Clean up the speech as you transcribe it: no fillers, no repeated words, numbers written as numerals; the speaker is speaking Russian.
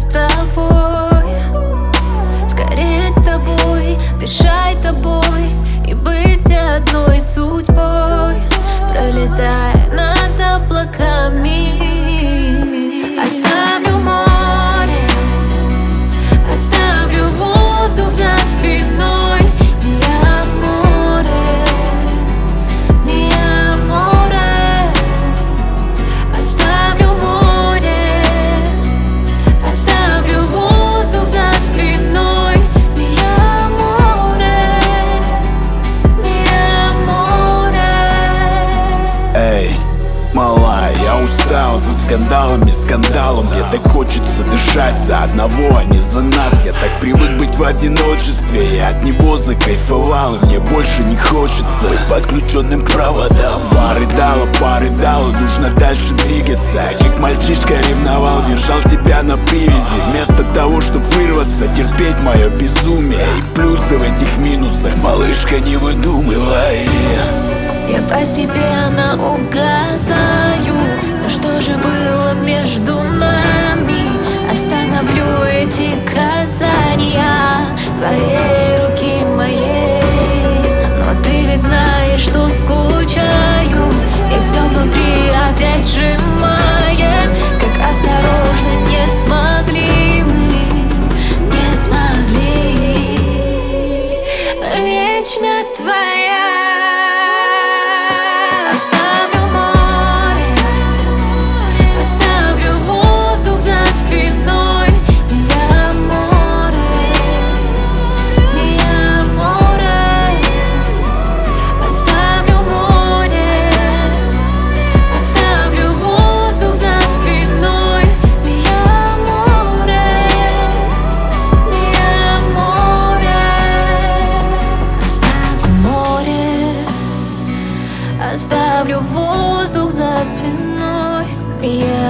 тобой, сгореть с тобой, дышать тобой и быть одной судьбой, пролетая над облаками. Оставлю море, оставлю воздух за спиной. Миа море, миа море. Оставлю море, оставлю воздух за спиной. Миа море, миа море. Эй, малая, я устал за скандалом. Мне так хочется дышать за одного, а не за нас. Я так привык быть в одиночестве, я от него закайфовал, и мне больше не хочется быть подключенным к проводам. Порыдала, нужно дальше двигаться. Как мальчишка ревновал, держал тебя на привязи. Вместо того, чтобы вырваться, терпеть мое безумие. И плюсы в этих минусах, малышка, не выдумывай. Я постепенно угасаю, но что же было между нами? Остановлю эти касания твоей руки моей. Но ты ведь знаешь, что скучаю, и все внутри опять сжимает. Как осторожно не смогли мы, не смогли. Вечно твоя. Оставлю море, оставлю воздух за спиной. Миа море, миа море. Оставлю море, оставлю воздух за спиной. Миа море, миа море. Оставлю море, оставлю воздух за спиной.